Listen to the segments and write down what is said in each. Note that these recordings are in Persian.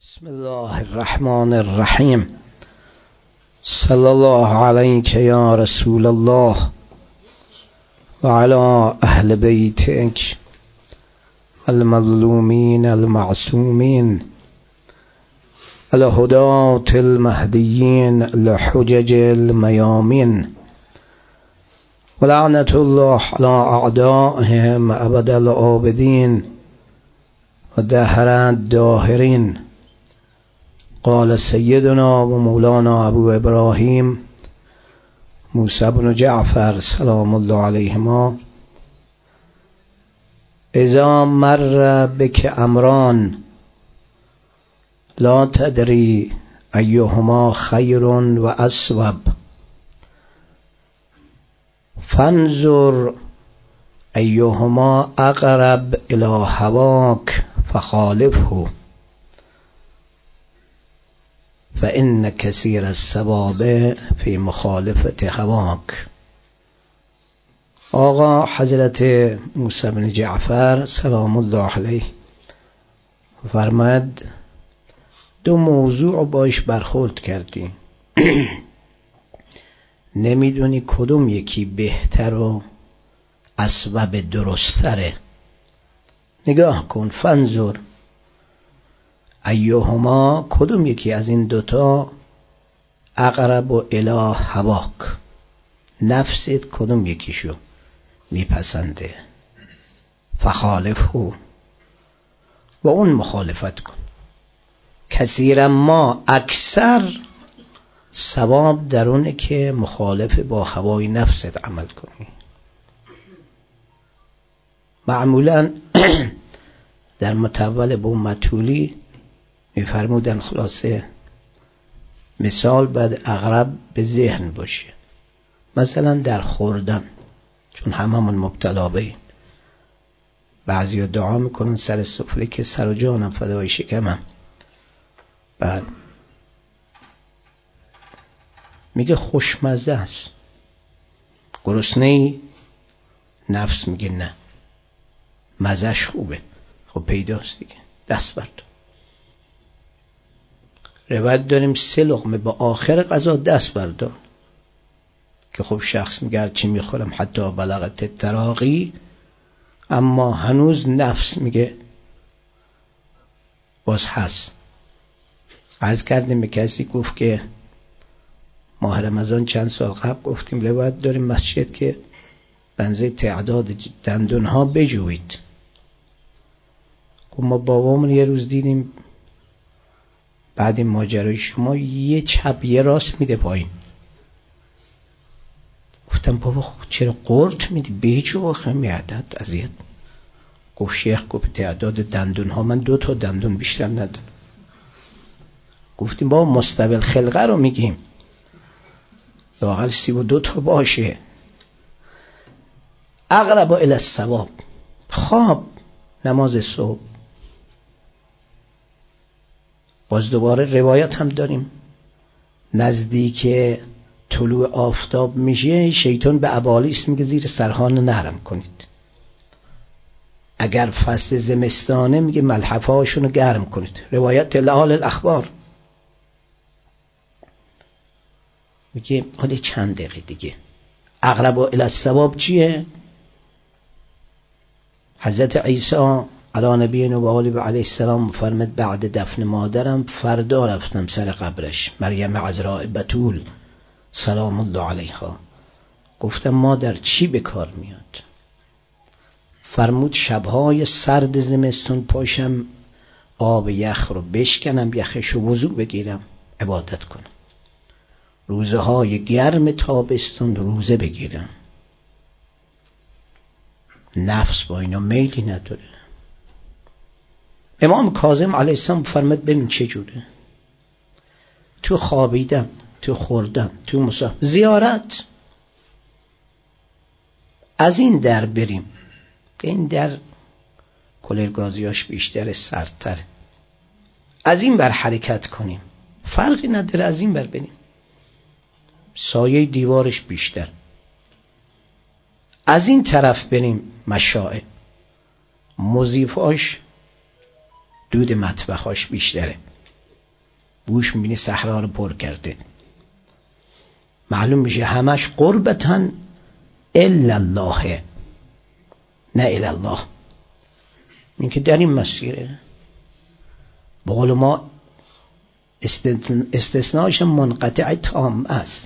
بسم الله الرحمن الرحیم. صلی الله علیک یا رسول الله و علی اهل بیتک المظلومین المعصومین الهداة المهدیین الحجج المیامین و لعنة الله علی اعدائهم ابد العابدین و دهر الداهرین. قال سیدنا و مولانا ابو ابراهیم موسی بن جعفر سلام الله علیهما: اذا مر بک امران لا تدری ایهما خیر و اصوب فانظر ایهما اقرب الی هواک فخالفه فإن كثير الثواب في مخالفة هواك. آقا حضرت موسی بن جعفر سلام الله علیه فرمود دو موضوع باش برخورد کردی نمیدونی کدوم یکی بهتر و اصوب درستره. نگاه کن، فانظر ایهما، کدوم یکی از این دوتا اقرب و الی هواک، نفست کدوم یکیشو میپسنده، فخالفه، و اون مخالفت کن. کثیرا ما، اکثر ثواب در اونه که مخالف با هوای نفست عمل کنی. معمولا در متول با مطولی میفرمودن خلاصه مثال باید اقرب به ذهن باشه. مثلا در خوردن، چون هممون مبتلا بهیم، بعضیا دعا میکنن سر سفره که سر و جانم فدای شکمم، بعد میگه خوشمزه است. گرسنه‌ای؟ نفس میگه نه، مزهش خوبه. خب پیداست دیگه، دست بر تو. روایت داریم 3 لقمه با آخر غذا دست بردار، که خب شخص میگه چی میخورم حتی بلغت التراقی، اما هنوز نفس میگه باز هست. عرض کردیم به کسی، گفت که ماه رمضان چند سال قبل گفتیم روایت داریم مسجد که بنزه تعداد دندون ها بجوید. خب ما بابامون یه روز دیدیم بعد این ماجرای شما یه چپ یه راست میده پایین. گفتم بابا خب چرا قرط میدی؟ بیچو آخه میعدد اذیت. گفت شیخ گفت تعداد دندون ها من 2 تا دندون بیشتر ندارم. گفتیم بابا مستوی الخلقه رو میگیم، لااقل 32 تا باشه. اقرب الی الثواب، خواب، نماز صبح. باز دوباره روایت هم داریم نزدیک طلوع آفتاب میشه شیطان به ابالیس میگه زیر سرهان نرم کنید. اگر فصل زمستانه میگه ملحفه هاشونو گرم کنید. روایت لحال الاخبار میگه حالا چند دقیقه دیگه. اقرب الی الثواب چیه؟ حضرت عیسی علی نبینا و آله و علیه السلام فرمود بعد دفن مادرم فردا رفتم سر قبرش، مریم عذراء بتول سلام الله علیها. گفتم مادر چی به کار میاد؟ فرمود شبهای سرد زمستون پاشم آب یخ رو بشکنم، یخشو وضو بگیرم عبادت کنم. روزهای گرم تابستون روزه بگیرم. نفس با اینا میلی نداره. امام کاظم علیه السلام فرمود ببین چه جوره، تو خوابیدن، تو خوردن، تو مسافر، زیارت، از این در بریم. این در کلرگازیاش بیشتر، سردتر. از این بر حرکت کنیم، فرقی نداره، از این بر بریم، سایه دیوارش بیشتر. از این طرف بریم، مشاعر مضیفاش دود مطبخاش بیشتره. بوش میبینی صحرا رو پر کرده. معلوم میشه همش قربتن الا الله، نه الا الله. این که در این مسیره به قول ما استثناش منقطع تام است،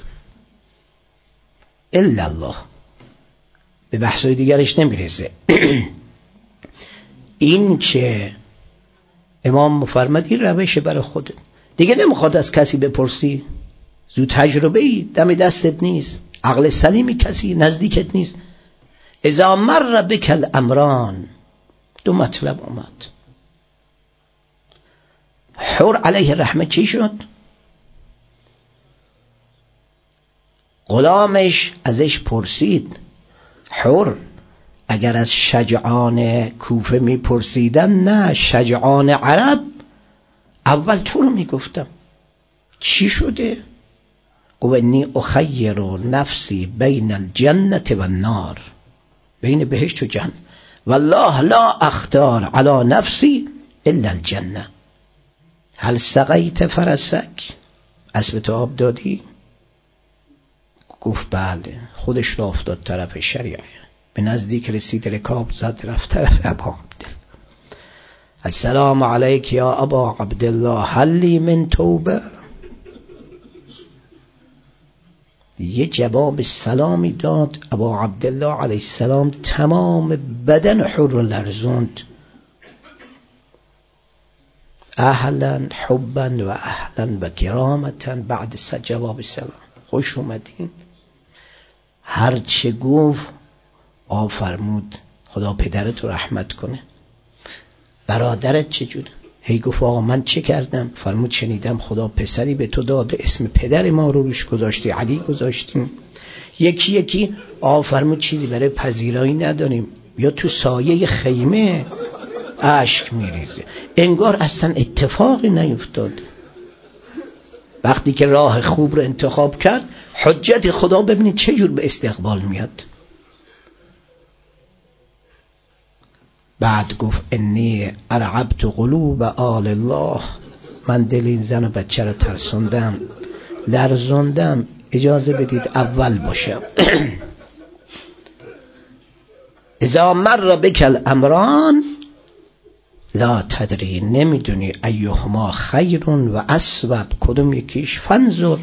الا الله، به بحثای دیگرش نمیرسه. این که امام مفرمد این روشه برای خودت، دیگه نمیخواد از کسی بپرسی، زود تجربه ای دم دستت نیست، عقل سلیمی کسی نزدیکت نیست. اذا مر بک الامران، دو مطلب اومد. حور علیه رحمه چی شد؟ غلامش ازش پرسید، حور اگر از شجعان کوفه میپرسیدن، نه شجعان عرب، اول تو رو میگفتم. چی شده؟ گو انی اخیر نفسی بین الجنة و النار، بین بهشت و جهنم، والله لا اختار علی نفسی الا الجنة. هل سقیت فرسک؟ اسب تو آب دادی؟ گفت بله. خودش را افتاد طرف شریعه، به نزدیک رسید، رکاب زد، رفت طرف ابا عبدالله. السلام علیک یا ابا عبدالله هل لی من توبه؟ یه جواب سلامی داد ابا عبدالله علیه السلام، تمام بدن حر رو لرزوند. اهلا حبا و اهلا و کرامتا. بعد جواب سلام خوش اومدین. هر چه گفت فرمود خدا پدرت رو رحمت کنه. برادرت چجور؟ هی گفت آقا من چه کردم؟ فرمود شنیدم خدا پسری به تو داده، اسم پدر ما رو روش گذاشتی، علی گذاشتیم. یکی یکی فرمود چیزی برای پذیرایی نداریم، یا تو سایه خیمه اشک میریزه. انگار اصلا اتفاقی نیفتاد. وقتی که راه خوب رو انتخاب کرد، حجت خدا ببینید چجور به استقبال میاد. بعد گفت انی ارعبت قلوب آل الله، من دل این زن و بچه رو ترسوندم، لرزوندم. اجازه بدید اول باشم. اذا مر بک الامران لا تدری، نمیدونی ایهما خیر و اسوب، کدوم یکیش. فنظر،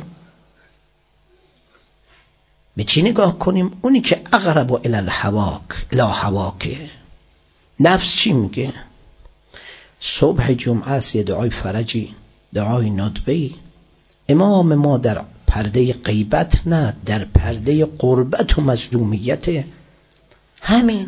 به چی نگاه کنیم؟ اونی که اقرب الی الهواک. نفس چی میگه؟ صبح جمعه است، یه دعای فرجی، دعای ندبه‌ای. امام ما در پرده غیبت نه، در پرده قربت و مظلومیت. همین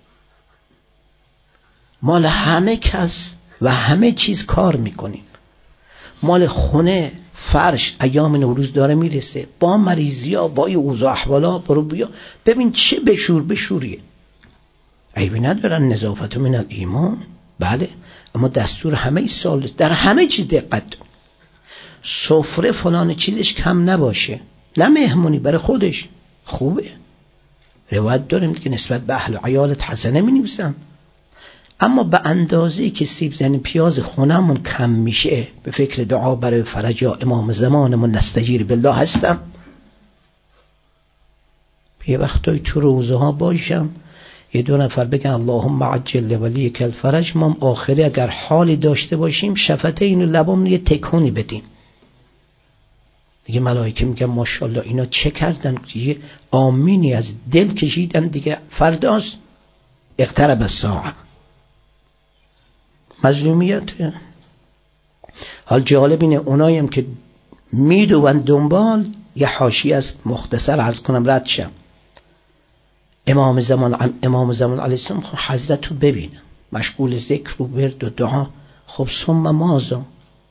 مال همه کس و همه چیز کار میکنیم. مال خونه، فرش، ایام نوروز داره میرسه، با مریضی ها، با اوضاع احوالا، برو بیا ببین چه بشوریه. عیبی ندارن، نظافت من الایمان، بله، اما دستور همه سال در همه چیز دقت. سفره فلان چیزش کم نباشه، نه مهمونی برای خودش خوبه. روایت داریم که نسبت به اهل عیالت حسنه می نویسن، اما به اندازه‌ای که سیب زمینی پیاز خونمون کم میشه، به فکر دعا برای فرج یا امام زمانمون نستجیر بالله هستم. یه وقتایی تو روزه ها باشم، یه دو نفر بگن اللهم عجل ولیک الفرج، ما آخری اگر حالی داشته باشیم شفته اینو لبامون یه تکونی بدیم. دیگه ملائکه میگن ماشاءالله اینا چه کردن، یه آمینی از دل کشیدن، دیگه فرداست. اقترب الساعه. مظلومیت. حال جالب اینه اوناییم که میدوون دنبال، یه حاشیه از مختصر عرض کنم رد شم. امام زمان علیه السلام حضرت رو ببین مشغول ذکر و ورد و دعا. خب ثم ماذا؟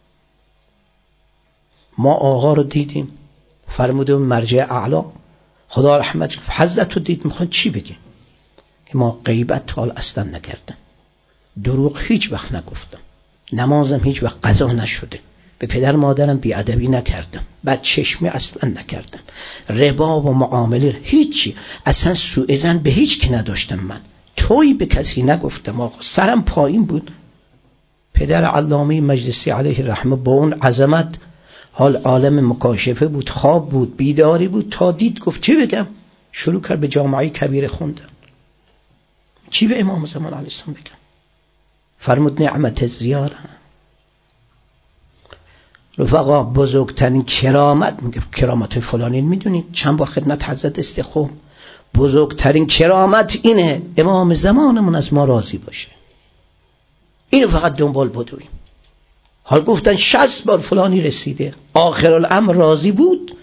ما آقا رو دیدیم، فرموده مرجع اعلا، خدا رحمت. حضرت رو دید، میخواد چی بگیم؟ که ما غیبت حال اصلا نکردم، دروغ هیچ وقت نگفتم، نمازم هیچ وقت قضا نشده، به پدر مادرم بیادبی نکردم، بد چشمی اصلا نکردم، ربا و معامله هیچی، اصلا سوء ظن به هیچ کی نداشتم، من تویی به کسی نگفتم، آقا سرم پایین بود. پدر علامه مجلسی علیه رحمه با اون عظمت حال عالم مکاشفه بود، خواب بود، بیداری بود، تا دید گفت چی بگم؟ شروع کرد به جامعه کبیره خوندن. چی به امام زمان علیه السلام بگم؟ فرمود نعمت زیاره. رفقا بزرگترین کرامت، میگه کرامت فلانی میدونید، چند بار خدمت حضرت استخوم، بزرگترین کرامت اینه امام زمانمون از ما راضی باشه. اینو فقط دنبال بدویم. حال گفتن 60 بار فلانی رسیده، آخر الامر راضی بود.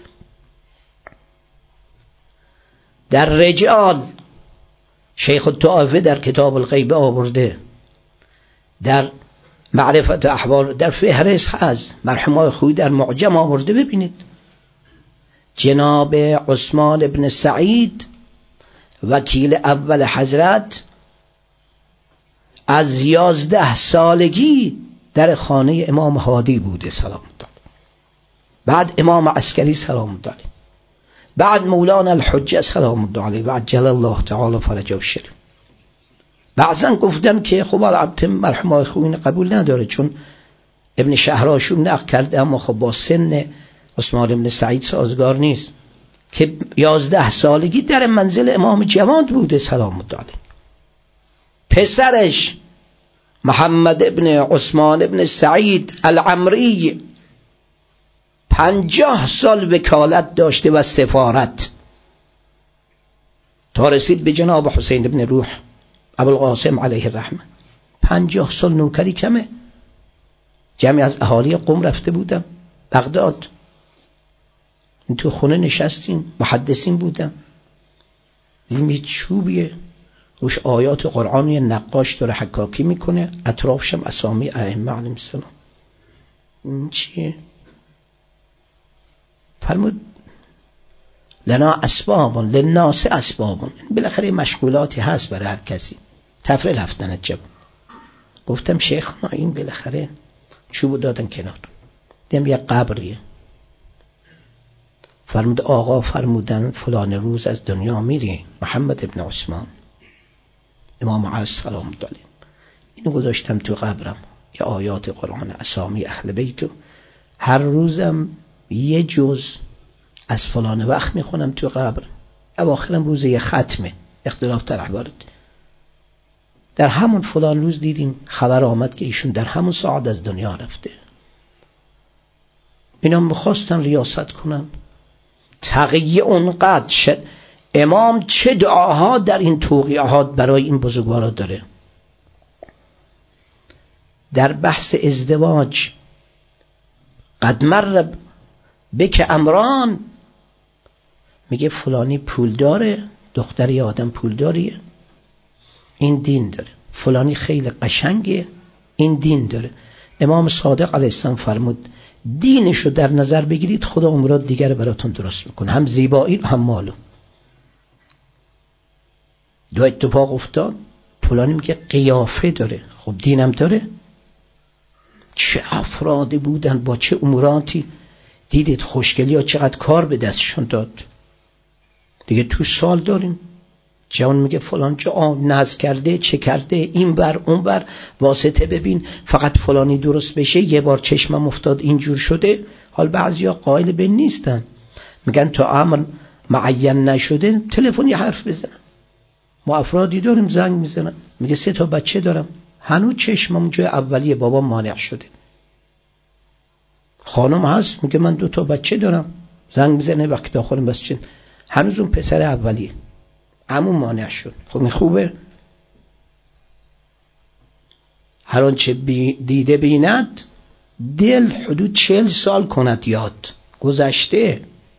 در رجال شیخ الطائفه در کتاب الغیب آورده، در معرفت احوال در فهرست هست، مرحوم خویی در معجم آورده. ببینید جناب عثمان ابن سعید وکیل اول حضرت از 11 سالگی در خانه امام هادی بوده سلام الله، بعد امام عسکری سلام الله علیه، بعد مولانا الحجه سلام الله علیه، بعد جل الله تعالی فرجه الشریف. بعضن گفتم که خب البته مرحوم خویی قبول نداره چون ابن شهراشون نقل کرده، اما خب با سن عثمان ابن سعید سازگار نیست که 11 سالگی در منزل امام جواد بوده سلام الله علیه. پسرش محمد ابن عثمان ابن سعید العمری 50 سال وکالت داشته و سفارت، تا رسید به جناب حسین ابن روح ابوالقاسم علیه الرحمه. 50 سال نوکری کمه. جمعی از اهالی قم رفته بودم بغداد، این تو خونه نشستیم، محدثین بودم، دیدیم یه چوبیه روش آیات قرآن، یه نقاش داره حکاکی میکنه، اطرافشم اسامی ائمه علیهم السلام. این چیه؟ فرمود لنا اسبابون للناس اسبابون، بالاخره مشغولاتی هست برای هر کسی، تفریح رفتن جب. گفتم شیخنا این بالاخره چوبو دادن کنار، دیدم یه قبریه. فرمود آقا فرمودن فلان روز از دنیا میری محمد ابن عثمان امام عصر سلام الله علیه. اینو گذاشتم تو قبرم، یه آیات قرآن اسامی اهل بیتو، هر روزم یه جز از فلان وقت میخونم تو قبر، اواخرم روز یه ختمه، اختلاف در عبارت. در همون فلان روز دیدیم خبر آمد که ایشون در همون ساعت از دنیا رفته. اینا میخواستن ریاست کنن، تقیه اونقدر شد. امام چه دعاها در این توقیعات برای این بزرگوارا داره. در بحث ازدواج قد مر بک امران، میگه فلانی پول داره، دختری آدم پول داریه، این دین داره. فلانی خیلی قشنگه، این دین داره. امام صادق علیه السلام فرمود دینشو در نظر بگیرید خدا امورات دیگر براتون درست میکنه، هم زیبایی هم مالو. دو اتفاق افتاد، فلانی میگه قیافه داره، خب دینم داره. چه افرادی بودن با چه اموراتی، دیدید خوشگلی ها چقدر کار به دستشون داد. دیگه تو سال داریم جوان میگه فلان جا ناز کرده، چه کرده، این بر اون بر، واسطه ببین فقط فلانی درست بشه، یه بار چشمم افتاد اینجور شده. حال بعضیا قائل به نیستن، میگن تا امر معین نشده تلفنی حرف بزنن. ما افرادی داریم زنگ میزنن، میگه 3 تا بچه دارم، هنوز چشمم جای اولیه بابا مانع شده. خانم هست میگه من 2 تا بچه دارم، زنگ میزنه وقتی داخل مسجد، هنوز اون پسر اولیه عمو مانع شد. خب این خوبه؟ هر آنچه دیده بیند دل حدود 40 سال کند یاد. گذشته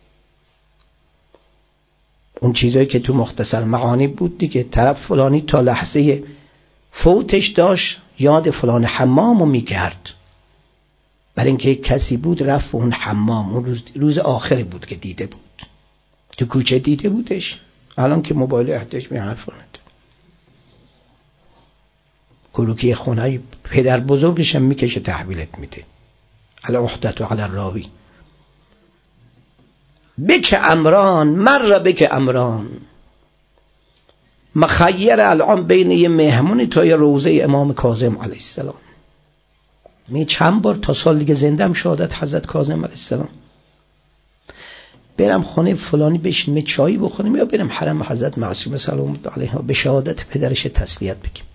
اون چیزایی که تو مختصر معانی بود دیگه، طرف فلانی تا لحظه فوتش داشت یاد فلان حمامو میکرد، برای اینکه کسی بود رفت اون حمام، اون روز آخری بود که دیده بود، تو کوچه دیده بودش. الان که موبایل احتیاج به حرف نداره، کروکی خونه پدر بزرگش هم میکشه تحویلت میده. علی احدت و علی راوی بک امران مر بک امران. مخیر الان بین یه مهمونی تا یه روزه امام کاظم علیه السلام. می چند بار تا سال دیگه زندم شهادت حضرت کاظم علیه السلام، برم خانه فلانی بشینیم چایی بخوریم یا برم حرم حضرت معصومه سلام الله علیها به شهادت پدرش تسلیت بگیم.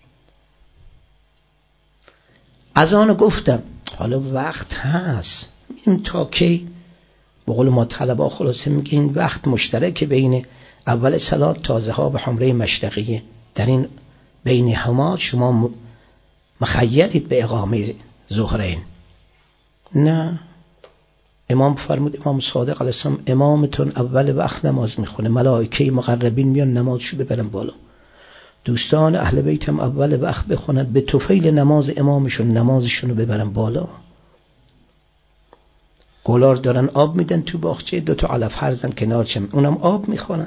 از آن گفتم حالا وقت هست، این تا کی؟ به قول ما طلبا خلاصه میگین وقت مشترک بین اول صلات تازه ها به حمره مشرقیه، در این بین هما شما مخیرید به اقامه ظهرین. نه، امام فرمود، امام صادق علیه السلام امامتون اول وقت نماز میخونه، ملائکه مقربین میان نمازشو ببرن بالا، دوستان اهل بیت هم اول وقت بخونن به طفیل نماز امامشون نمازشونو ببرن بالا. گلار دارن آب میدن تو باغچه، 2 تا علف هرزن کنار چم، اونم آب میخورن.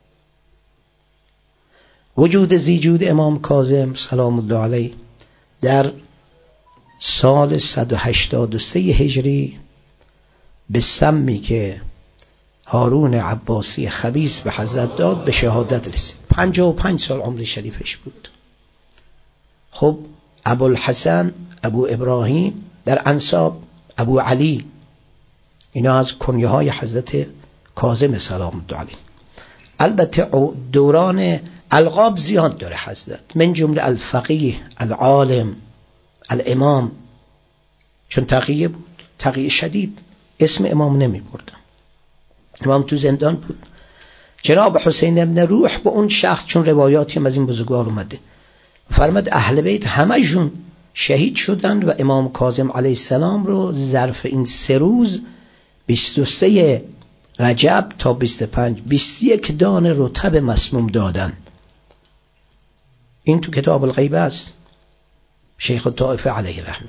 وجود زیجود امام کاظم سلام الله علیه در سال 183 هجری به سمی که هارون عباسی خبیث به حضرت داد به شهادت رسید. 55 سال عمر شریفش بود. خب ابوالحسن، ابو ابراهیم در انساب، ابو علی، اینا از کنیه های حضرت کاظم سلام الله علیه. البته دوران القاب زیاد داره حضرت، من جمله الفقیه، العالم، الامام، چون تقیه بود، تقیه شدید، اسم امام نمی بردم. امام تو زندان بود. جناب حسین ابن روح با اون شخص، چون روایاتی هم از این بزرگوار اومده، فرمود اهل بیت همشون شهید شدند و امام کاظم علیه السلام رو ظرف این 3 روز 23 رجب تا 25 21 دانه رطب مسموم دادن. این تو کتاب الغیبه است، شیخ الطائفه علیه رحمه،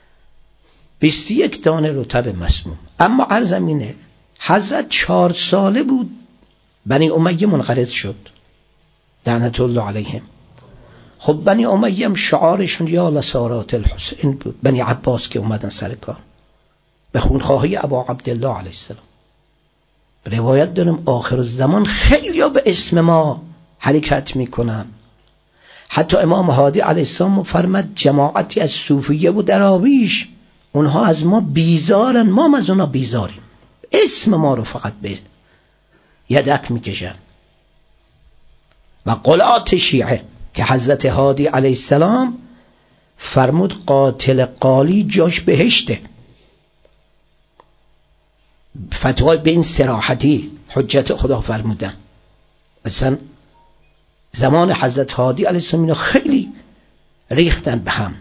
21 دانه رطب مسموم. اما عرضم اینه حضرت 4 ساله بود بنی امیه منقرض شد لعنت الله علیهم. خب بنی امیه هم شعارشون یا لسارات الحسین بود، بنی عباس که اومدن سر کار به خونخواهی ابا عبدالله علیه السلام. روایت دارم آخر الزمان خیلی ها به اسم ما حرکت میکنن. حتی امام هادی علیه السلام فرمد جماعتی از صوفیه بود دراویش، اونها از ما بیزارن، ما از اونها بیزاریم، اسم ما رو فقط به یدک میکشن. و قلات شیعه که حضرت هادی علیه السلام فرمود قاتل قالی جاش بهشته، فتوای به این صراحتی حجت خدا فرمودن. مثلا زمان حضرت هادی علیه السلام اینا خیلی ریختن به هم.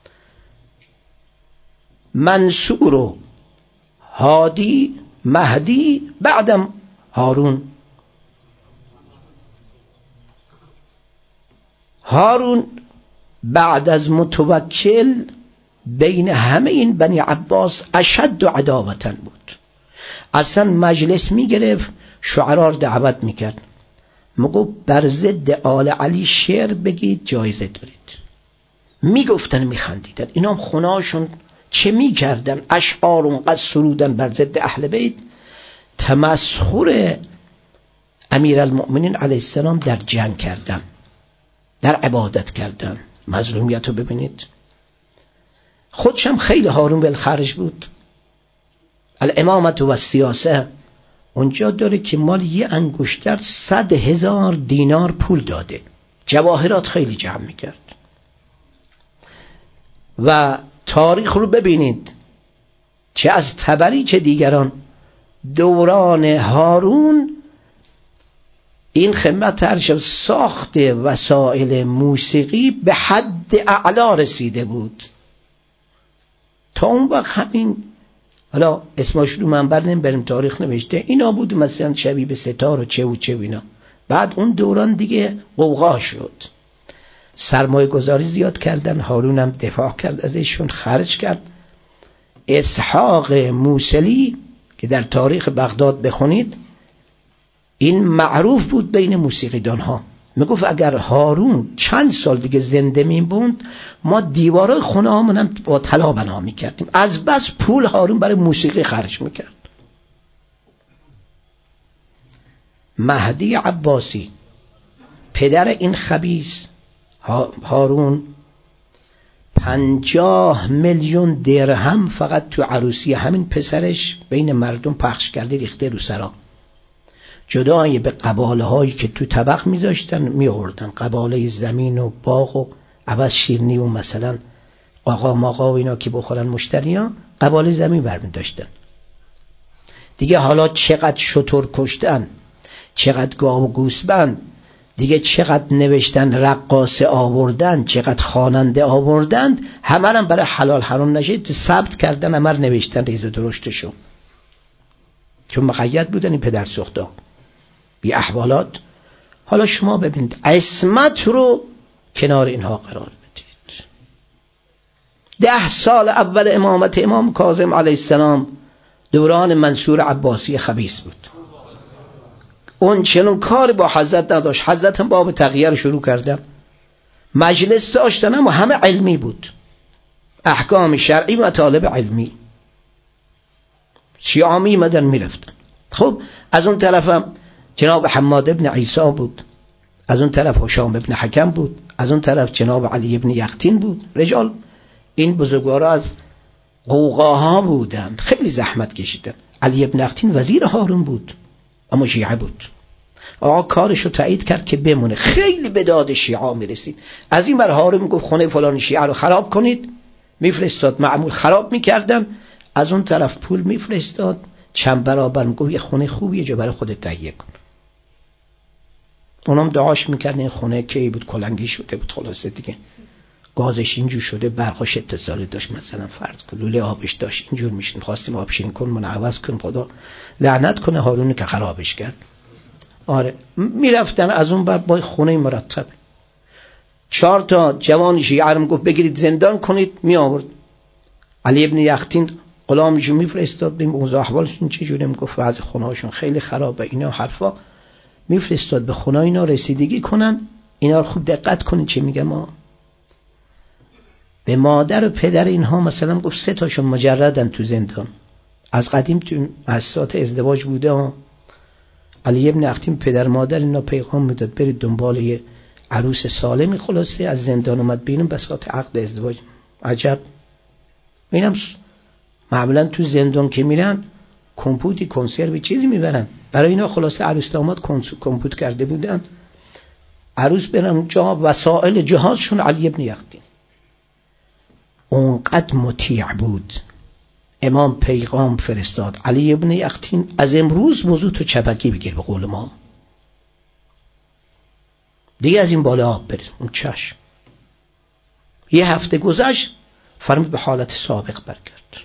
منصور و هادی مهدی بعدم هارون بعد از متوکل بین همه این بنی عباس اشد و عداوتن بود. اصلا مجلس میگرفت شعرا رو دعوت میکرد، میگو بر ضد آل علی شعر بگید جایزه دارید. میگفتن میخندیدن. اینا هم خونهاشون چه میکردن؟ اشعار اونقدر سرودن بر ضد اهل بیت، تمسخر امیرالمؤمنین علیه السلام در جنگ کردن، در عبادت کردن. مظلومیت رو ببینید. خودشم خیلی هارون بالخرج بود. الامامت و السیاسه اونجا داره که مال یه انگشتر 100,000 دینار پول داده، جواهرات خیلی جمع میکرد. و تاریخ رو ببینید، چه از طبری چه دیگران، دوران هارون این خدمت ترشب ساخت وسایل موسیقی به حد اعلا رسیده بود. تا اون وقت همین، حالا اسمش رو منبر نمیبریم، تاریخ نوشته، اینا بود مثلا شبیه به ستار و چه و چه و اینا. بعد اون دوران دیگه غوغا شد، سرمایه گذاری زیاد کردن، هارون هم دفاع کرد ازشون، خرج کرد. اسحاق موصلی که در تاریخ بغداد بخونید، این معروف بود بین موسیقیدان ها، میگفت اگر هارون چند سال دیگه زنده میموند ما دیوارای خونه هامون هم با طلا بنا میکردیم، از بس پول هارون برای موسیقی خرج میکرد. مهدی عباسی پدر این خبیث هارون 50 میلیون درهم فقط تو عروسی همین پسرش بین مردم پخش کرده، ریخته رو سرا. جدای به قباله هایی که تو طبق میذاشتن میآوردن، قباله زمین و باغ و عوض شیرنی و مثلا آقا ماقا و اینا که بخورن مشتریان، قباله زمین برمی داشتن. دیگه حالا چقدر شتر کشتن، چقدر گاو و گوسفند، دیگه چقدر نوشتن رقاصه آوردن، چقدر خواننده آوردند، همه هم برای حلال حرام نشه ثبت کردن، همه نوشتن ریز و درشتشو، چون مقید بودن این پدر سوختا بی احوالات. حالا شما ببینید عصمت رو کنار اینها قرار بدید. 10 سال اول امامت امام کاظم علیه السلام دوران منصور عباسی خبیث بود. اون چنون کار با حضرت نداشت. حضرت هم باب تغییر شروع کردن، مجلس داشتن اما همه علمی بود، احکام شرعی و مطالب علمی. شیعه میمدن میرفتن. خب از اون طرفم جناب حماد ابن عیسی بود، از اون طرف هشام ابن حکم بود، از اون طرف جناب علی ابن یقطین بود. رجال این بزرگوارا از قوقاها بودن، خیلی زحمت کشیدن. علی ابن یقطین وزیر هارون بود اما شیعه بود. آقا کارشو تایید کرد که بمونه. خیلی به داد شیعه میرسید. از این بر هارون گفت خونه فلان شیعه رو خراب کنید، میفرستاد معمول خراب میکردن. از اون طرف پول میفرستاد چند برابر، میگفت یه خونه خوبی یه جا برای خودت تهیه کن. اونم دعاش میکرد. این خونه کی بود؟ کلنگی شده بود، خلاصه دیگه گازش اینجور شده، برقاش اتصالی داشت، مثلا فرض کن لوله آبش داشت اینجور میشن، خواستیم آبشین کن من عوض کن، خدا لعنت کنه هارون که خرابش کرد. آره میرفتن از اون بعد با خونه مرتب 4 تا جوان شیعه رو گفت بگیرید زندان کنید، می آورد. علی ابن یقطین غلامشو میفرستاد ببین اوضاع احوالشون چجوره، میگفت وضع خونه‌هاشون خیلی خرابه اینا حرفا، میفرستاد به خونه اینا رسیدگی کنن. اینا رو خوب دقت کنید چه میگم. ما به مادر و پدر اینها مثلا گفت 3 تاشون مجردن تو زندان، از قدیم تو اساسات ازدواج بوده. علی ابن یقطین پدر مادر اینا پیغام میداد برید دنبال یه عروس سالمی، خلاصه از زندان اومد بیرون بساط عقد ازدواج. عجب. اینم معمولا تو زندان که میرن کمپوتی کنسروی چیزی میبرن برای اینا، خلاصه عروس داماد کمپوت کرده بودن، عروس برن جا وسائل جهازشون. علی ابن یقطین اونقدر مطیع بود، امام پیغام فرستاد علی ابن یقطین از امروز موضوع تو چپکی بگیر، به قول ما دیگه از این بالا آب برید. اون چشم. یه هفته گذشت فرمود به حالت سابق برگرد.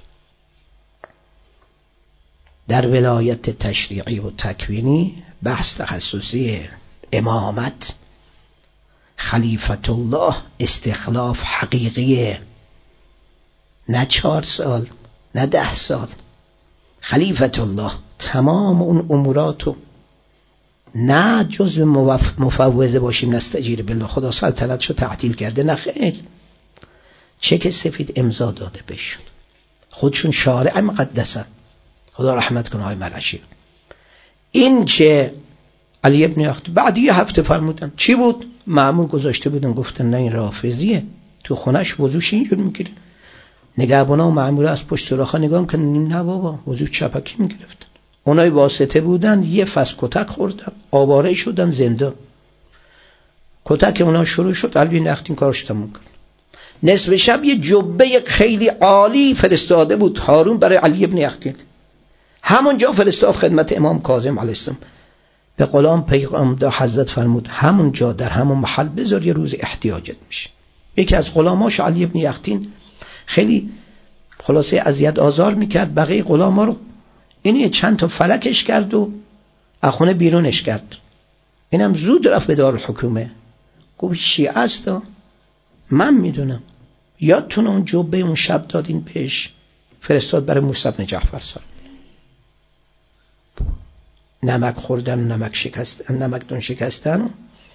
در ولایت تشریعی و تکوینی بحث تخصصی امامت خلیفت الله استخلاف حقیقیه، نه 4 سال نه 10 سال. خلیفت الله تمام اون اموراتو، نه جزء مفوضه باشیم نستجیر بالله خدا سلطنتشو تعطیل کرده، نه خیر، چک سفید امضا داده بهشون، خودشون شارع مقدسن، خدا رحمت کنه های ملعشیر. این چه علی ابن یقطین بعد یه هفته فرمودن چی بود؟ معمول گذاشته بودن، گفتن نه این رافضیه، تو خونش وضوش اینجور میگیره. نگهبانا و معمولا از پشت سوراخا نگاه میکنن، نه بابا وضو چپکی میگرفتن. اونای واسطه بودن یه فس کتک خوردن، آواره شدن زندان. کتک اونا شروع شد، علی ابن یقطین کارش تموم کرد. نصف شب یه جبه خیلی عالی فرستاده بود هارون برای علی ابن یقطین، همونجا فرستاد خدمت امام کاظم علیه السلام. به غلام پیغام دا حضرت فرمود همونجا در همون محل بذار، یه روز احتیاجت میشه. یکی از غلاماش علی ابن یقطین خیلی خلاصه اذیت آزار میکرد بقیه غلاما رو، این چند تا فلکش کرد و اخونه بیرونش کرد. اینم زود رفت به دارالحکومه، گفت شیعه است، من میدونم، یادتونه اون جبه اون شب دادین بهش، فرستاد برای موسی بن جعفر سال. نمک خوردن، نمک شکستن، نمکدون شکستن.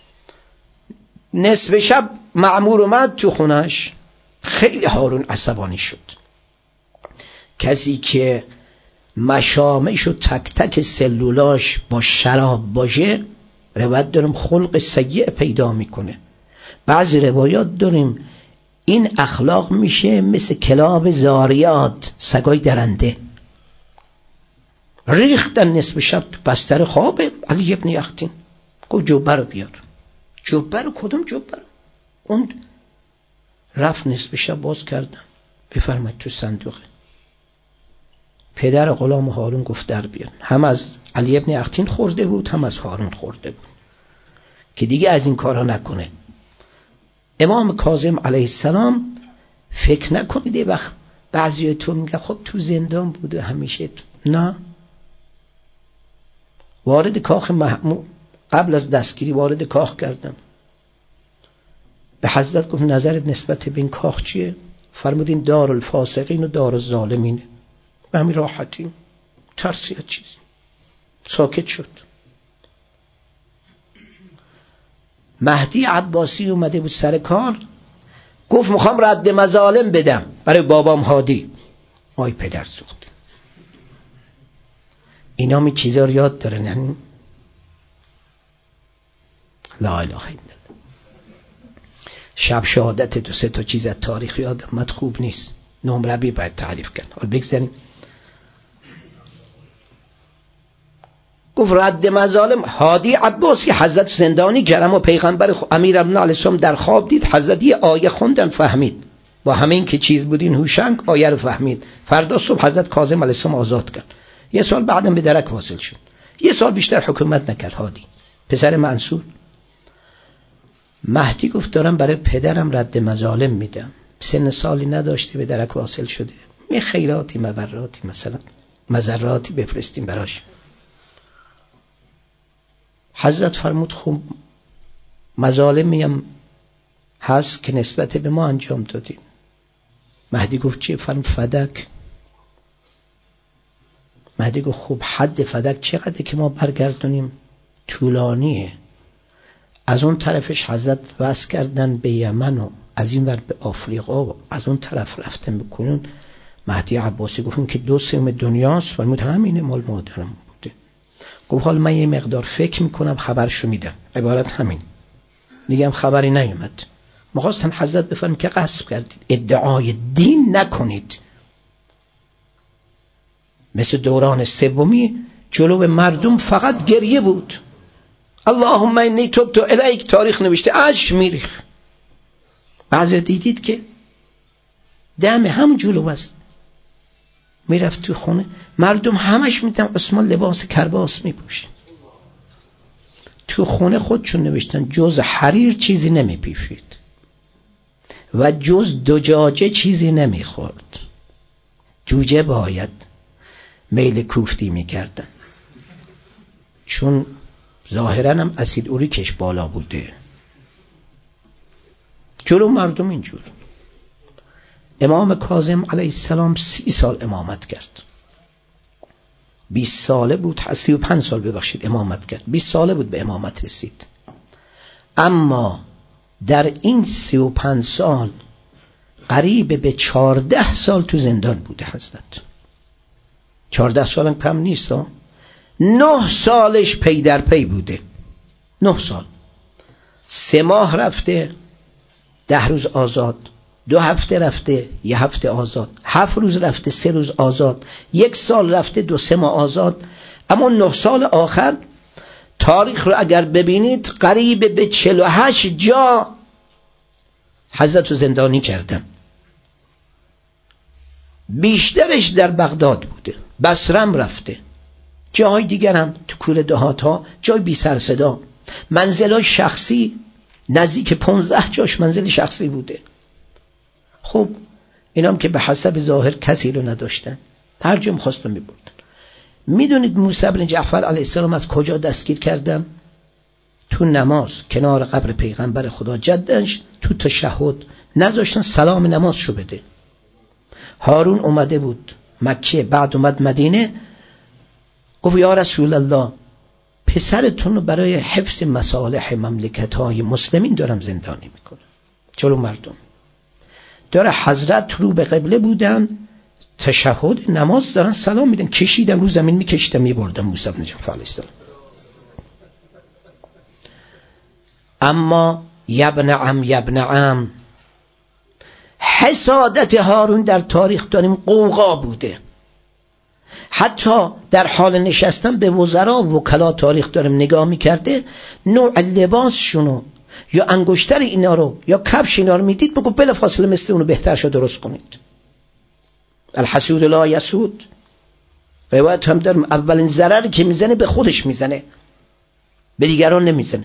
نصف شب مأمور اومد تو خونش، خیلی هارون عصبانی شد. کسی که مشامش و تک تک سلولاش با شراب باشه، روایت داریم خلق سیء پیدا میکنه. بعضی روایات داریم این اخلاق میشه مثل کلاب زاریات، سگای درنده. ریختن نصف شب تو بستر خواب علی ابن یختین. گفت جبه رو بیار. جبه رو؟ کدوم جبه رو؟ اون رفت نصف شب باز کردن. بفرمایید تو صندوقه. پدر غلام هارون گفت در بیان. هم از علی ابن یختین خورده بود، هم از هارون خورده بود که دیگه از این کارها نکنه. امام کاظم علیه السلام، فکر نکنید یه وقت بعضیاتون میگه خب تو زندان بوده همیشه نه، وارد کاخ محمود، قبل از دستگیری وارد کاخ کردن. به حضرت گفت نظرت نسبت به این کاخ چیه؟ فرمودین دارالفاسقین و دارالظالمین. به همین راحتی، ترسید چیزی. ساکت شد. مهدی عباسی اومده بود سر کار، گفت میخوام رد مظالم بدم برای بابام هادی. آی پدر سوخت. اینا می چیزا رو یاد دارن، یعنی لا اله الا الله. شب شهادت 2-3 چیز از تاریخ یاد اومد، خوب نیست، نمربی باید تعریف کرد. حالا بگذاریم. گفت رد مظالم. هادی عباسی حضرت زندانی کرم و پیغمبر امیرالمومنین علیه السلام در خواب دید. حضرت یه آیه خوندن، فهمید. با همه این که چیز بودین هوشنگ، آیه رو فهمید. فردا صبح حضرت کاظم علیه السلام آزاد کرد. یه سال بعدم به درک واصل شد. یه سال بیشتر حکومت نکرد هادی، پسر منصور. مهدی گفت دارم برای پدرم رد مظالم میدم، سن سالی نداشته، به درک واصل شده، می خیراتی مبراتی مثلا مزراتی بفرستیم براش. حضرت فرمود خوب مظالمی هم هست که نسبت به ما انجام دادین. مهدی گفت چی؟ فرمود فدک. مهدی گفت خوب حد فدک چقدر که ما برگردونیم؟ طولانیه. از اون طرفش حضرت وصل کردن به یمن و از این ور به آفریقا و از اون طرف رفتن بکنون. مهدی عباسی گفتن که 2/3 دنیاست. فرمود همینه، مال مادرم بوده. گفت حالا من یه مقدار فکر میکنم خبرشو میدم. عبارت همین. دیگه هم خبری نیومد. میخواستن حضرت بفرمایند که غصب کردید، ادعای دین نکنید. مثل دوران سومی جلو مردم فقط گریه بود. اللهم انی تبت الیک، تاریخ نوشته، اشک میریخ. بعضی دیدید که دم هم جلو است، میرفت تو خونه، مردم همش میدن عثمان لباس کرباس میپوشه. تو خونه خودشون نوشتن جز حریر چیزی نمیپیفید و جز دجاجه چیزی نمیخورد. جوجه باید میل کوفتی میکردن، چون ظاهراً هم اسید اوریکش بالا بوده. جلو مردم اینجور. امام کاظم علیه السلام 30 سال امامت کرد. 20 ساله بود، 35 سال ببخشید امامت کرد. 20 ساله بود به امامت رسید. اما در این 35 سال قریب به 14 سال تو زندان بوده حضرت. 14 سال هم کم نیست ها. 9 سالش پی در پی بوده. 9 سال. 3 ماه رفته، 10 روز آزاد. 2 هفته رفته، 1 هفته آزاد. 7 روز رفته، 3 روز آزاد. 1 سال رفته، 2-3 ماه آزاد. اما 9 سال آخر تاریخ رو اگر ببینید قریب به 48 جا حضرت رو زندانی کردن. بیشترش در بغداد بوده. بصرم رفته، جای دیگر هم تو کوره دهات ها، جای بی سر صدا. منزل شخصی نزدیک 15 جاش منزل شخصی بوده. خب اینام که به حسب ظاهر کسی رو نداشتن، هر جا می‌خواستن می‌بردن. میدونید موسی بن جعفر علیه السلام از کجا دستگیر کردن؟ تو نماز کنار قبر پیغمبر خدا جدش، تو تشهد نذاشتن سلام نمازشو بده. هارون اومده بود مکه، بعد اومد مدینه، گفت یا رسول الله پسرتون رو برای حفظ مصالح مملکت‌های مسلمین دارم زندانی میکنم. جلو مردم داره حضرت رو به قبله بودن، تشهد نماز دارن سلام میدن، کشیدن رو زمین میکشیدن میبردن موسی بن جعفر علیه السلام. اما یبن عم حسادت هارون در تاریخ داریم قوقا بوده. حتی در حال نشستن به وزرا و وکلا تاریخ داریم نگاه میکرده، نوع لباسشونو یا انگشتر اینا رو یا کفش اینا رو میدید، بگو بلافاصله مثل اونو بهترشو درست کنید. الحسود لا یسود. روایت هم داریم اولین ضرری که میزنه به خودش میزنه، به دیگران نمیزنه.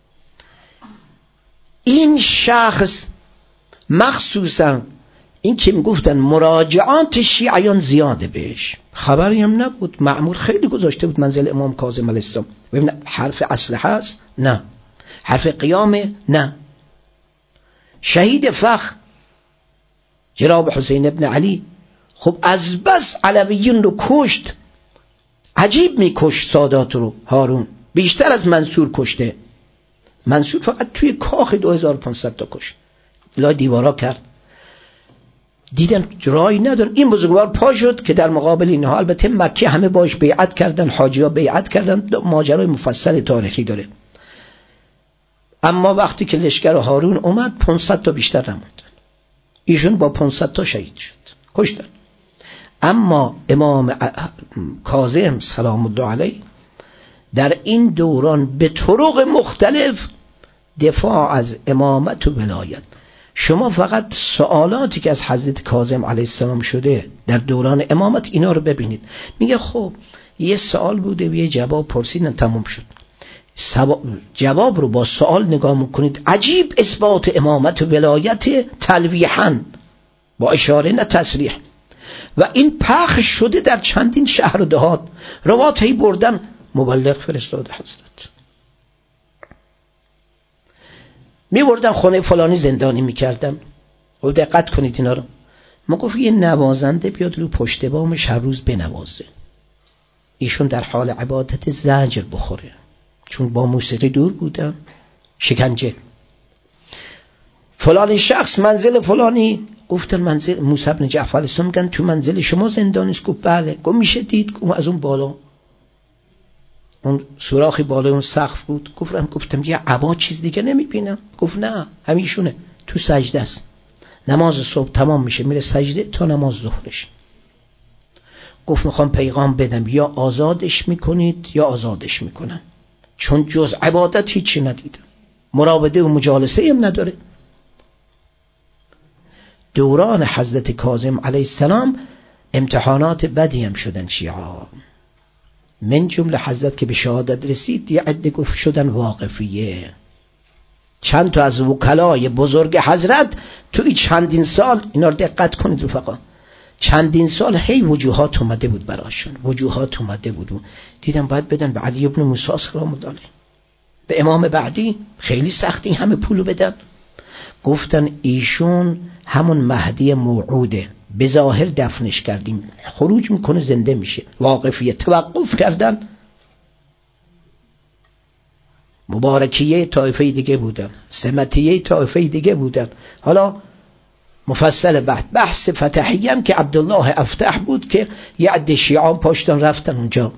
این شخص مخصوصا این که میگفتن مراجعات شیعیان زیاده بهش، خبری هم نبود. مأمور خیلی گذاشته بود منزل امام کاظم علیه السلام. ببین حرف اسلحه است؟ نه. حرف قیامه؟ نه. شهید فخر جناب حسین ابن علی، خب از بس علویون رو کشت، عجیب میکشت سادات رو هارون، بیشتر از منصور کشته. منصور فقط توی کاخ 2500 تا کشت، لا دیوارا کرد. دیدن رای ندارن، این بزرگوار پا شد که در مقابل اینها، البته مکه همه باش بیعت کردن، حاجی ها بیعت کردن، ماجرای مفصل تاریخی داره. اما وقتی که لشکر هارون اومد 500 تا بیشتر نموندن، ایشون با 500 تا شهید شد، کشتن. اما امام کاظم سلام الله علیه در این دوران به طرق مختلف دفاع از امامت و ولایت. شما فقط سوالاتی که از حضرت کاظم علیه السلام شده در دوران امامت اینا رو ببینید. میگه خب یه سوال بوده و یه جواب پرسیدن، تموم شد. جواب رو با سوال نگاه میکنید، عجیب اثبات امامت و ولایت تلویحاً با اشاره نه تصریح، و این پخش شده در چندین شهر و دهات. روات هی بردن مبلغ فرستاده حضرت، می بردن خونه فلانی زندانی می کردم. و دقت کنید اینا رو. ما گفت یه نوازنده بیاد رو پشت بامش هر روز بنوازه، ایشون در حال عبادت زجر بخوره، چون با موسیقی دور بودم. شکنجه فلانی شخص منزل فلانی، گفتن منزل موسی بن جعفر علیه السلام، میگن تو منزل شما زندانی است؟ گفت بله. گفت میشه دید؟ گفت از اون بالا، اون سوراخی بالای اون سقف بود. گفتم یه عبا چیز دیگه نمیبینم؟ گفت نه همیشونه، تو سجده است. نماز صبح تمام میشه میره سجده تا نماز ظهرش. گفت میخوام پیغام بدم، یا آزادش میکنید یا آزادش میکنم، چون جز عبادت هیچی ندیدم، مراوده و مجالسه هم نداره. دوران حضرت کاظم علیه السلام امتحانات بدی هم شدن شیعا، من جمله حضرت که به شهادت رسید یه عده گفت شدن واقفیه. چند تا از وکلای بزرگ حضرت توی چندین سال، اینا رو دقت کنید رفقا، چندین سال هی وجوهات اومده بود براشون، وجوهات اومده بود، دیدم باید بدن به علی ابن موسی سلام الله علیه، به امام بعدی خیلی سختی همه پولو بدن. گفتن ایشون همون مهدی موعوده، به ظاهر دفنش کردیم، خروج میکنه زنده میشه. واقفیه توقف کردن. مبارکیه طایفه دیگه بودن، سمتیه طایفه دیگه بودن. حالا مفصل بحث فتحیه هم که عبدالله افتح بود که یه عده شیعان پاشتن رفتن اونجا.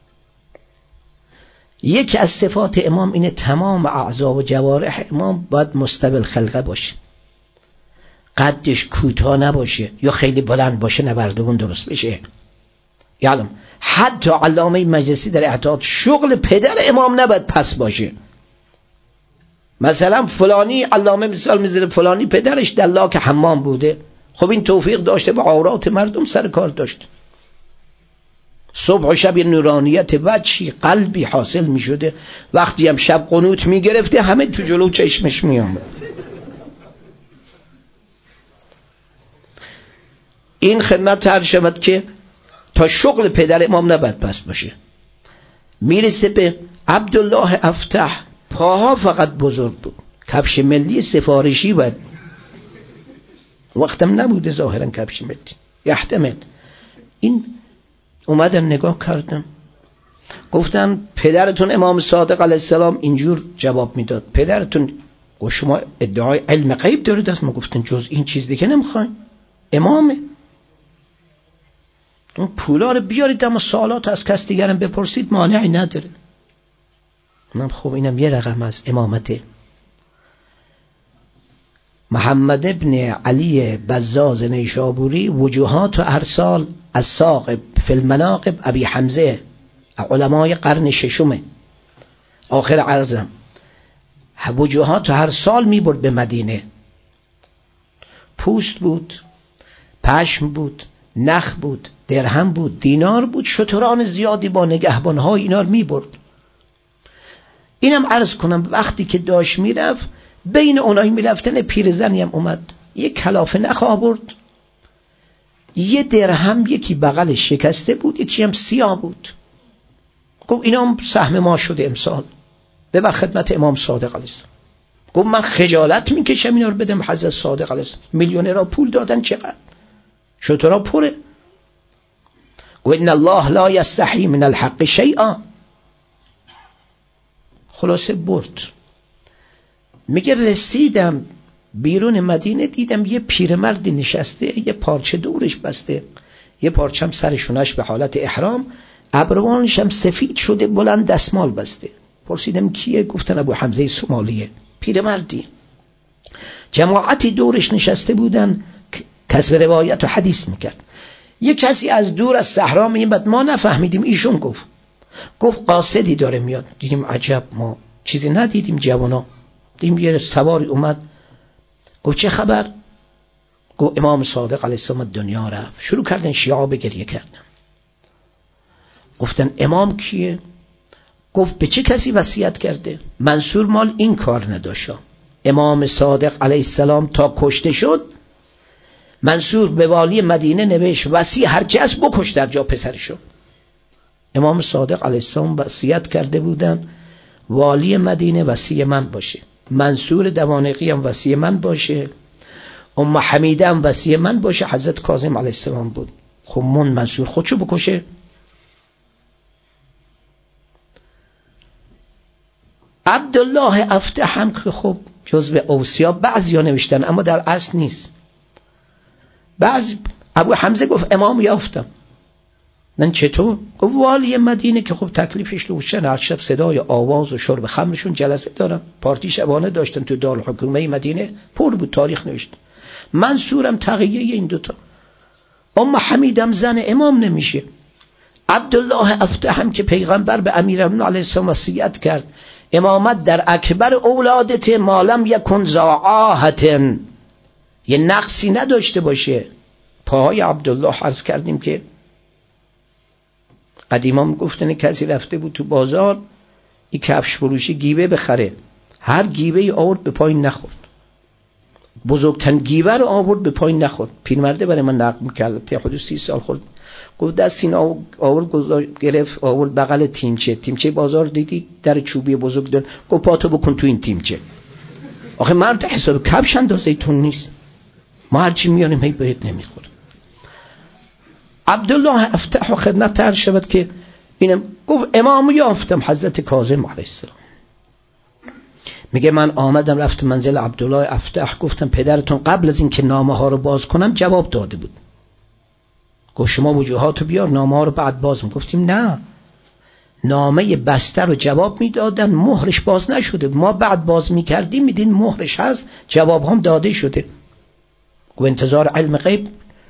یکی از صفات امام اینه تمام اعضا و جوارح امام باید مستبل خلقه باشه، قدش کوتاه نباشه یا خیلی بلند باشه، نبردگون درست بشه. یعنی حتی علامه مجلسی در اعتقاد شغل پدر امام نباید پس باشه. مثلا فلانی علامه مثال میذاره فلانی پدرش دلاک حمام بوده، خب این توفیق داشته با عورات مردم سر کار داشته، صبح و شب نورانیت وجهی قلبی حاصل میشده، وقتی هم شب قنوت میگرفته همه تو جلو چشمش میامد. این خدمت تر شود که تا شغل پدر امام نباید پس باشه. میرسه به عبدالله افتح، پاها فقط بزرگ بود، کفش ملی سفارشی بود، وقتم نبوده ظاهرا کفش ملی، یحتمل. این اومدن نگاه کردن، گفتن پدرتون امام صادق علیه السلام اینجور جواب میداد، پدرتون و شما ادعای علم غیب دارید است؟ ما گفتن جز این چیز دیگه نمیخوایم، امامه. اون پولا رو بیارید اما سوالات از کس دیگرم بپرسید مانعی نداره. خب اینم یه رقم از امامته. محمد ابن علی بزاز نیشابوری وجوهات و ارسال از ثاقب فی المناقب ابی حمزه، علمای قرن ششم آخر عرضم. وجوهات هر سال می برد به مدینه. پوست بود، پشم بود، نخ بود، درهم بود، دینار بود، شتران زیادی با نگهبانهای اینا رو می برد. اینم عرض کنم وقتی که داشت میرفت بین اونایی میرفتن پیرزنی هم اومد یک کلافه نخ آورد، یه درهم یکی بغلش شکسته بود یکی هم سیاه بود. گفت اینا هم سهم ما شده امسال، ببر خدمت امام صادق علیه السلام. گفت من خجالت میکشم اینا رو بدم حضرت صادق علیه السلام، میلیونرها پول دادن چقدر، شترها پره. گفت ان الله لا یستحی من الحق شیئا. خلاصه برد. میگه رسیدم بیرون مدینه دیدم یه پیرمردی نشسته، یه پارچه دورش بسته، یه پارچه هم سرشونش به حالت احرام، ابروانش هم سفید شده، بلند دستمال بسته. پرسیدم کیه؟ گفتن ابو حمزه سومالیه، پیرمردی. جماعتی دورش نشسته بودن، کسب روایت و حدیث میکرد. یه کسی از دور از صحرا میاد، ما نفهمیدیم، ایشون گفت قاصدی داره میاد. دیدیم عجب، ما چیزی ندیدیم، جوانا دیدیم یه سواری اومد. گفت چه خبر؟ گفت امام صادق علیه السلام دنیا رفت. شروع کردن شیعه به گریه کردن. گفتن امام کیه؟ گفت به چه کسی وصیت کرده؟ منصور مال این کار نداشت. امام صادق علیه السلام تا کشته شد، منصور به والی مدینه نوشت وصی هر کس بکش در جا پسرشو. امام صادق علیه السلام وصیت کرده بودن والی مدینه وصی من باشه، منصور دوانقی هم وصی من باشه، ام حمیده هم وصی من باشه. حضرت کاظم علیه السلام بود. خب منصور خودشو بکشه؟ عبدالله افتح هم که خب جزو اوصیا بعضیا نوشتن اما در اصل نیست. ابو حمزه گفت امام یافتم. من چطور؟ گفت والی مدینه که خب تکلیفش روشن، هر شب صدای آواز و شرب خمرشون جلسه دارن، پارتی شبانه داشتن تو دارالحکومه مدینه، پر بود، تاریخ نوشت. منصورم تقیه این دوتا. ام حمیدم زن امام نمیشه. عبدالله افتح هم که پیغمبر به امیرالمومنین علیه السلام وصیت کرد امامت در اکبر اولادت مالم یکن زعاهتن، یه نقصی نداشته باشه. پاهای عبدالله عرض کردیم که قدیما میگفتن کسی رفته بود تو بازار این کفش فروشی گیوه بخره، هر گیوه ای آورد به پایین نخورد، بزرگترین گیوه رو آورد به پایین نخورد. پیرمرده برای من نقل میکرد، تا حدود 30 سال خورد. گفت دستین آورد گرفت آورد بغل تیمچه بازار دیدی در چوبی بزرگ داره، گفت پاتو بکن تو این تیمچه. آخه مرد حساب کفش اندازه تون نیست، ما هرچی میانیم هی بهت نمیخوره. عبدالله افتح خدمت عرض شود که اینم گفت امام یافتم حضرت کاظم علیه السلام. میگه من آمدم رفتم منزل عبدالله افتح، گفتم پدرتون قبل از این که نامه ها رو باز کنم جواب داده بود. گفت شما وجوهاتو بیار نامه ها رو بعد باز. گفتیم نه، نامه بسته رو جواب میدادن، مهرش باز نشده، ما بعد باز میکردیم میدین مهرش هست، جواب هم داده شده. گفت انتظار علم غیب.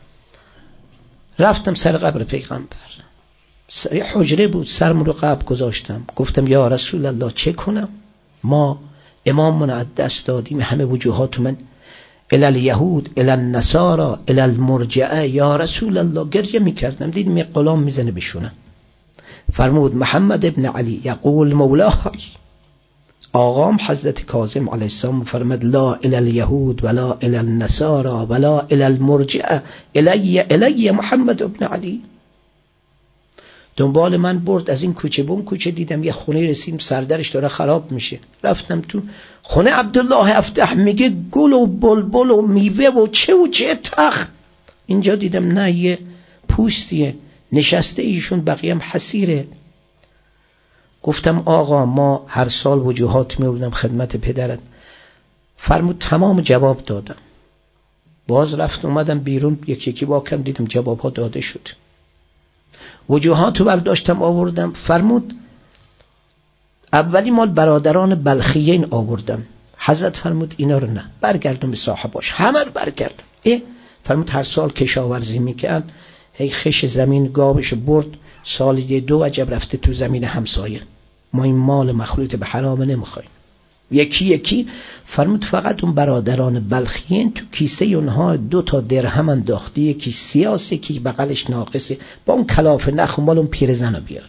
رفتم سر قبر پیغمبر، یه حجره بود، سرم رو قبر گذاشتم، گفتم یا رسول الله چه کنم؟ ما اماممون از دست دادیم، همه وجوهات من الی الیهود الی النصارى الی المرجئه، یا رسول الله. گریه میکردم، دیدم یه غلام میزنه بشونم. فرمود محمد ابن علی یقول مولای، آقام حضرت کاظم علیه السلام فرمود لا الی الیهود ولا الی النصارى ولا الی المرجئه الی محمد ابن علی. دنبال من برد، از این کوچه به اون کوچه، دیدم یه خونه رسیدم سردرش داره خراب میشه. رفتم تو خونه عبدالله افتح، میگه گل و بلبل و میوه و چه تخت. اینجا دیدم نه، یه پوستیه نشسته ایشون، بقیه هم حسیره. گفتم آقا ما هر سال وجوهات میوردم خدمت پدرت. فرمود تمام جواب دادم. باز رفت اومدم بیرون یکی واکم، دیدم جواب ها داده شد. وجوهاتو برداشتم آوردم. فرمود اولی مال برادران بلخیین آوردم، حضرت فرمود اینا رو نه، برگردون به صاحباش، همه رو برگردون. فرمود هر سال کشاورزی میکرد، هی خش زمین گاوش برد، سال 2 عجب رفته تو زمین همسایه. ما این مال مخلوط به حرام نمیخوایم. یکی فرمود فقط اون برادران بلخیین تو کیسه اونها 2 درهم انداخته، یکی سیاسه یکی بغلش ناقصه، با اون کلاف نخ مال اون پیرزن رو بیار.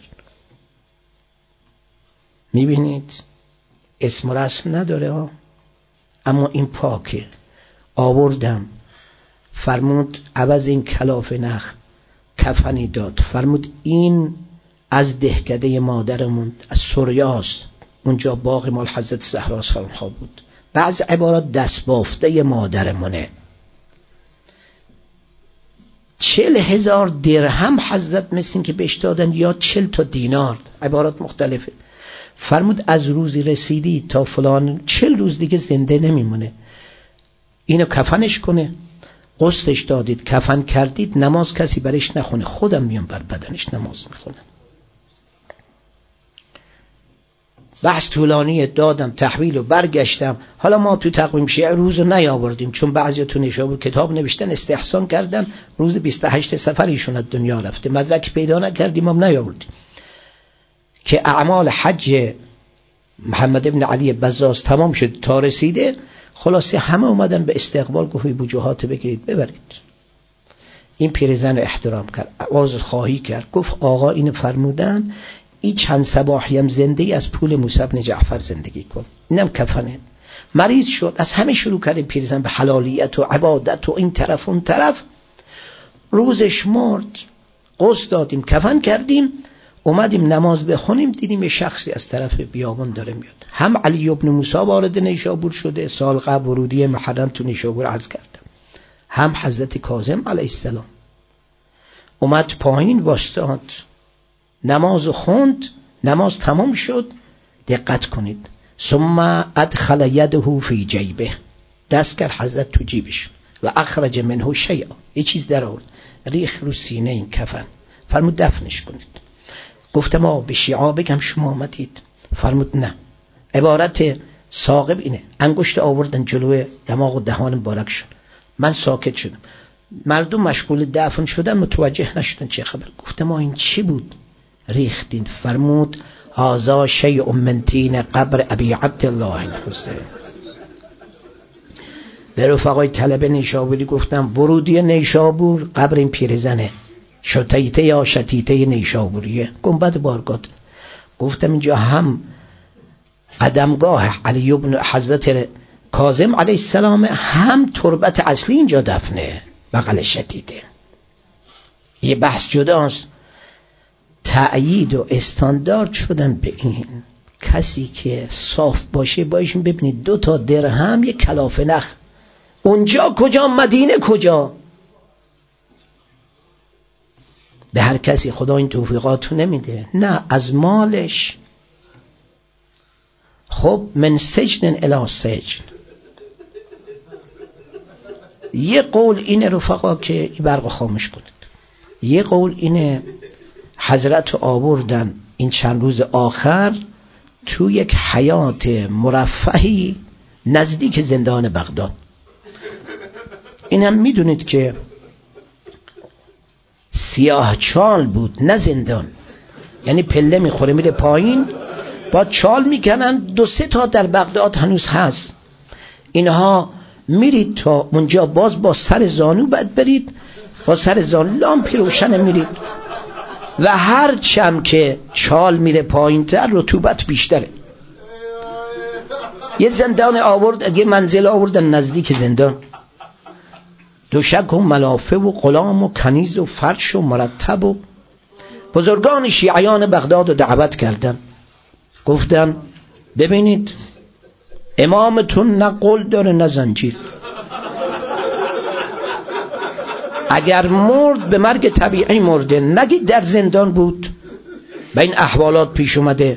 میبینید اسم و رسم نداره ها، اما این پاکه. آوردم، فرمود عوض این کلاف نخ کفنی داد، فرمود این از دهکده مادرمون از سوریاست، اونجا باغ مال حضرت زهرا سلام الله بود. بعض عبارات دست بافته مادرمونه. 40,000 درهم حضرت مثل که بهش دادن یا 40 دینار، عبارات مختلفه. فرمود از روزی رسیدی تا فلان 40 روز دیگه زنده نمیمونه، اینو کفنش کنه. قسطش دادید، کفن کردید، نماز کسی برش نخونه، خودم میام بر بدنش نماز میخونم. بحث طولانی دادم تحویل و برگشتم. حالا ما تو تقویم شیعه روز رو نیاوردیم، چون بعضی تو نیشابور کتاب نوشتن استحسان کردن روز 28 صفر ایشون از دنیا رفته، مدرک پیدا نکردیم هم نیاوردیم که اعمال حج محمد ابن علی بزاز تمام شد تا رسیده. خلاصه همه اومدن به استقبال، گفت وجوهات بگیرید ببرید. این پیرزن رو احترام کرد، عذر خواهی کرد، گفت آقا اینو فرمودن این چند صباحی هم زندگی از پول موسی بن جعفر زندگی کن، اینم کفنه. مریض شد، از همه شروع کردیم پیرزن به حلالیت و عبادت و این طرف اون طرف. روزش مرد، قسط دادیم، کفن کردیم، اومدیم نماز بخونیم، دیدیم یه شخصی از طرف بیابان داره میاد. هم علی ابن موسی وارد نیشابور شده، سال قبل ورودی محرم تو نیشابور عرض کردم، هم حضرت کاظم علیه السلام. اومد پایین واسطاد، نماز خوند، نماز تمام شد. دقت کنید، ثم ادخل یده فی جیبه، دست کرد حضرت تو جیبش و اخرج منه شیئا، یه چیز در آورد، ریخ رو سینه این کفن. فرمود دفنش کنید. گفتم به شیعا بگم شما آمدید؟ فرمود نه. عبارت ثاقب اینه، انگشت آوردن جلوی دماغ و دهان مبارک شد. من ساکت شدم، مردم مشغول دفن شدن، متوجه نشدن چه خبر. گفتم این چی بود ریختین؟ فرمود هذا شیء من طین قبر ابی عبدالله الحسین. به رفقای طلبه نیشابوری گفتم ورودی نیشابور قبر این پیرزنه، شتیته یا شتیته نیشابوریه، گنبد بارگاه. گفتم اینجا هم قدمگاه علی ابن حضرت کاظم علیه السلام، هم تربت اصلی اینجا دفنه بغل شتیته. یه بحث جداست. تأیید و استاندارد شدن به این کسی که صاف باشه بایشون. ببینید 2 درهم یک کلاف نخ، اونجا کجا مدینه کجا؟ به هر کسی خدا این توفیقاتو نمیده، نه از مالش. خب من سجن الی سجن. یه قول اینه رفقا که این برق خاموش کنید، یه قول اینه حضرت آوردن این چند روز آخر تو یک حیات مرفهی نزدیک زندان بغداد. اینم میدونید که سیاه چال بود، نه زندان، یعنی پله میخوره میره پایین، با چال میکنن. 2-3 تا در بغداد هنوز هست. اینها میرید تا اونجا، باز با سر زانو باید برید، با سر زانو لامپی روشن میرید و هر چم که چال میره پایین تر رطوبت بیشتره. یه زندان آورد، یه منزل آوردن نزدیک زندان، دوشک و ملافه و غلام و کنیز و فرش و مرتب و بزرگان شیعیان بغداد رو دعوت کردن. گفتن ببینید امامتون نه قل داره نه زنجیر، اگر مرد به مرگ طبیعی مرده، نگید در زندان بود به این احوالات پیش اومده.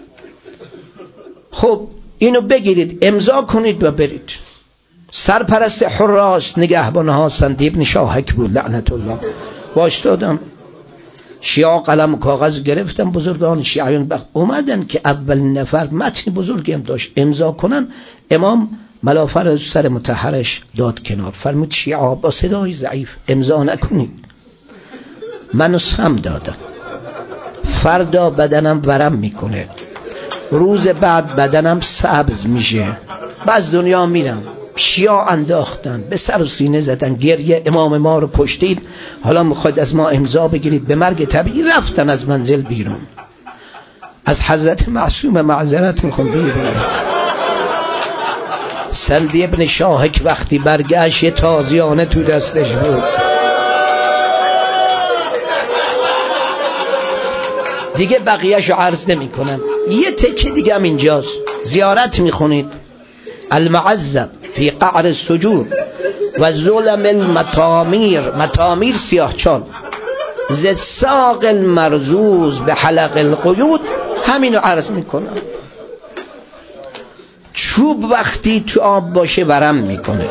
خب اینو بگیرید امضا کنید و برید. سرپرست حراس نگهبان ها سند ابن شاهک بود لعنت الله، باش دادم. شیعه قلم و کاغذ گرفتن، بزرگان شیعیان اومدن که اول نفر متن بزرگی هم داشت امضا کنن. امام ملافه رو سر مطهرش داد کنار، فرمود شیعه با صدای ضعیف امضا نکنید. منو سم دادم، فردا بدنم ورم میکنه، روز بعد بدنم سبز میشه، بعد دنیا میرم. شیعه انداختن، به سر و سینه زدن، گریه امام ما رو کشتید، حالا میخواید از ما امضا بگیرید، به مرگ طبیعی رفتن از منزل بیرون. از حضرت معصوم معذرت میخوام بیرون. سندی ابن شاهک وقتی برگشت یه تازیانه تو دستش بود. دیگه بقیه‌شو عرض نمی کنم. یه تکه دیگه هم اینجاست، زیارت میخونید. المعذب فی قعر السجور و ظلم المطامیر، مطامیر سیاهچال، ز ساق المرزوز به حلق القیود، همینو عرض میکنم. چوب وقتی تو آب باشه ورم میکنه.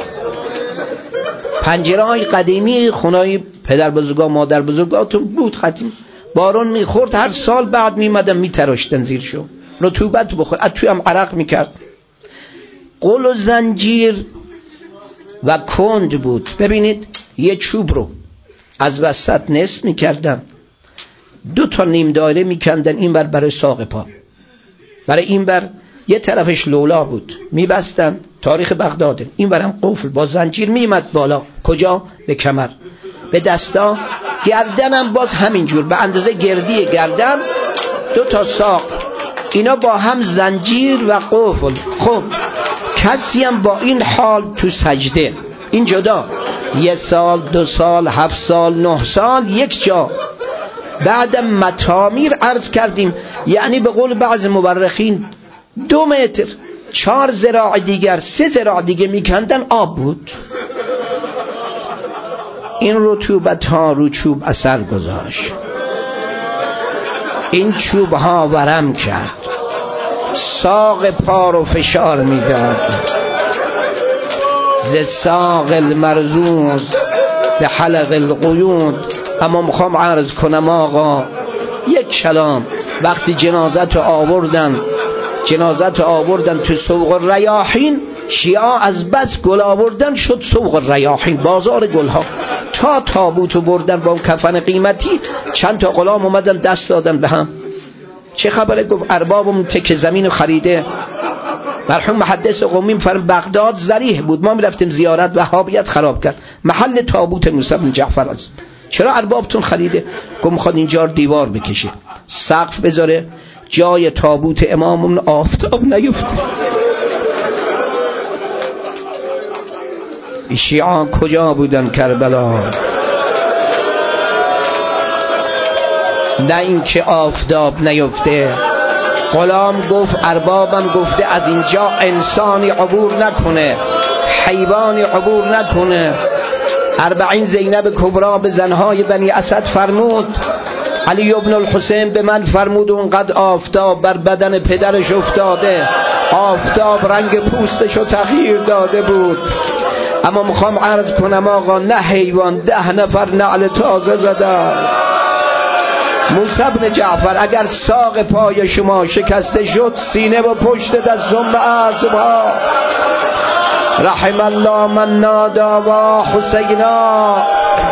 پنجره های قدیمی خونای پدر بزرگا مادر بزرگاتون بود قدیم، بارون میخورد هر سال بعد میمدن میتراشتن زیرشو، رطوبت بخور، از توی هم عرق میکرد. قل و زنجیر و کند بود. ببینید یه چوب رو از وسط نصف میکردن، 2 تا نیم دایره میکندن این بر برای ساق پا، برای این بر یه طرفش لولا بود میبستن، تاریخ بغداده، این برم قفل با زنجیر میمد بالا. کجا؟ به کمر، به دستا، گردنم باز همینجور به اندازه گردی گردن 2 تا ساق، اینا با هم زنجیر و قفل. خب کسی هم با این حال تو سجده، این جدا 1 سال 2 سال 7 سال 9 سال یک جا. بعد مطامیر عرض کردیم، یعنی به قول بعض مورخین 2 متر 4 ذراع دیگر 3 ذراع دیگه میکندن آب بود. این رطوبت ها رو چوب اثر گذاشت، این چوب ها ورم کرد، ساق پا رو فشار میداد. ز ساق المرزوز به حلق القیود. اما میخوام عرض کنم آقا، یک کلام، وقتی جنازت آوردن تو سوق الریاحین، شیعه از بس گل آوردن شد سوق الریاحین، بازار گلها، تا تابوتو بردن با کفن قیمتی. چند تا غلام اومدن دست دادن به هم، چه خبره؟ گفت اربابم تک زمین خریده. مرحوم محدث قمی فرم بغداد ذریح بود، ما میرفتیم زیارت، وهابیت خراب کرد محل تابوت موسی بن جعفر است. چرا اربابتون خریده؟ گفت میخواد اینجا دیوار بکشه، سقف بذاره، جای تابوت امامون آفتاب نیفته. شیعان کجا بودن کربلا؟ نه اینکه آفتاب نیفته. غلام گفت اربابم گفته از اینجا انسانی عبور نکنه، حیوانی عبور نکنه. 40 زینب کبرا به زنهای بنی اسد فرمود، علی ابن الحسین به من فرمود اونقدر آفتاب بر بدن پدرش افتاده، آفتاب رنگ پوستشو تغییر داده بود. اما میخوام عرض کنم آقا، نه حیوان، 10 نفر نعل تازه زدن. موسی بن جعفر اگر ساق پای شما شکسته شد، سینه و پشت دست ثم اعصابها. رحم الله من نادا و حسینا.